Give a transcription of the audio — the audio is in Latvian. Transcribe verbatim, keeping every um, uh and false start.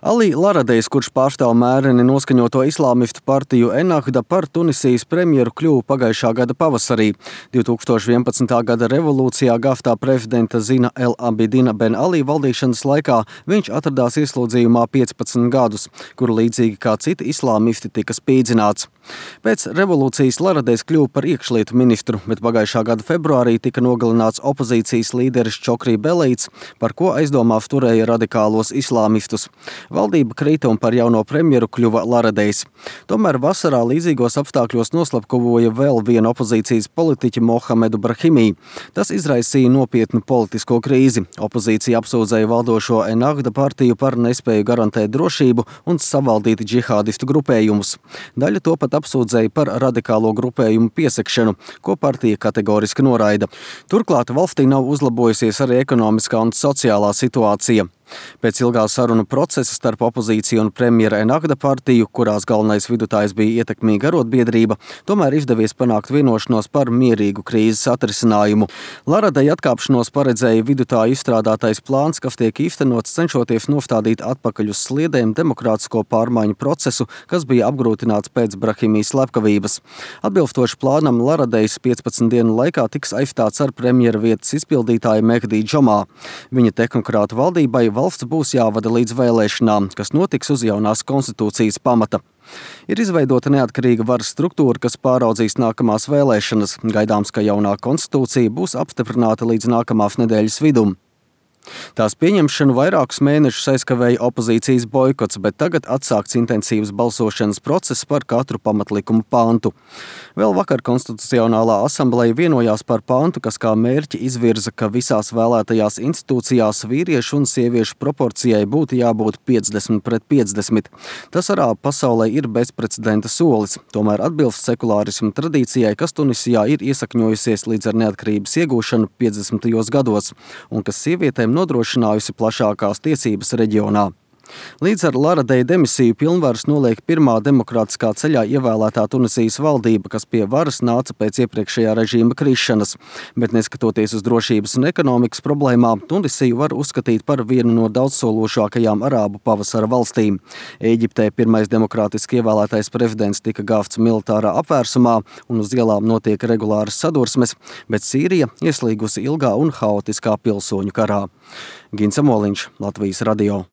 Ali Laradejs, kurš pārstāv mēreni noskaņoto islāmistu partiju Ennahda, par Tunisijas premjeru kļuva pagājušā gada pavasarī. divi tūkstoši vienpadsmitā gada revolūcijā gaftā prezidenta Zina El Abidina Ben Ali valdīšanas laikā viņš atradās ieslodzījumā piecpadsmit gadus, kur līdzīgi kā citi islāmisti tika spīdzināts. Pēc revolūcijas Laradejs kļuva par iekšlietu ministru, bet pagājušā gada februārī tika nogalināts opozīcijas līderis Čokrī Belīts, par ko aizdomās turēja radikālos islāmistus. Valdība krita un par jauno premjeru kļuva Laradejs. Tomēr vasarā līdzīgos apstākļos noslapkavoja vēl vienu opozīcijas politiķi Mohamedu Brahimī. Tas izraisīja nopietnu politisko krīzi. Opozīcija apsūdzēja valdošo Ennahda partiju par nespēju garantēt drošību un savaldīt džihādistu grupējumus. Daļa to pat apsūdzēja par radikālo grupējumu piesakšanu, ko partija kategoriski noraida. Turklāt valstī nav uzlabojusies arī ekonomiskā un sociālā situācija. Pēc ilgā sarunu procesa starp opozīciju un premjera Ennahda partiju, kurās galvenais vidutājs bija ietekmīga arotbiedrība, tomēr izdevies panākt vienošanos par mierīgu krīzes atrisinājumu. Laradeja atkāpšanos paredzēja vidutāju izstrādātais plāns, kas tiek īstenots cenšoties nostādīt atpakaļ uz sliedēm demokrātisko pārmaiņu procesu, kas bija apgrūtināts pēc Brahimī slepkavības. Atbilstoši plānam, Laradejs piecpadsmit dienu laikā tiks aizstāts ar premjera vietas izpildītāju Mehdi Džomā. Viņa tehnokrātu valdībai valsts būs jāvada līdz vēlēšanām, kas notiks uz jaunās konstitūcijas pamata. Ir izveidota neatkarīga varas struktūra, kas pāraudzīs nākamās vēlēšanas. Gaidāms, ka jaunā konstitūcija būs apstiprināta līdz nākamās nedēļas vidum. Tās pieņemšanu vairākus mēnešus aizkavēja opozīcijas boikots, bet tagad atsākts intensīvs balsošanas process par katru pamatlikumu pāntu. Vēl vakar Konstitucionālā asambleja vienojās par pāntu, kas kā mērķi izvirza, ka visās vēlētajās institūcijās vīriešu un sieviešu proporcijai būtu jābūt piecdesmit pret piecdesmit. Tas arābu pasaulē ir bezprecedenta solis, tomēr atbilst sekulārismu tradīcijai, kas Tunisijā ir iesakņojusies līdz ar neatkarības iegūšanu piecdesmitajos gados, un kas sievietēm nodrošinājusi plašākās tiesības reģionā. Līdz ar Laradeja demisiju pilnvaras noliek pirmā demokrātiskā ceļā ievēlētā Tunisijas valdība, kas pie varas nāca pēc iepriekšējā režīma krišanas. Bet neskatoties uz drošības un ekonomikas problēmām, Tunisiju var uzskatīt par vienu no daudzsološākajām arābu pavasara valstīm. Ēģiptē pirmais demokrātiski ievēlētais prezidents tika gāvts militārā apvērsumā un uz ielām notiek regulāras sadursmes, bet Sīrija ieslīgusi ilgā un haotiskā pilsoņu karā. Gins Amoliņš, Latvijas radio.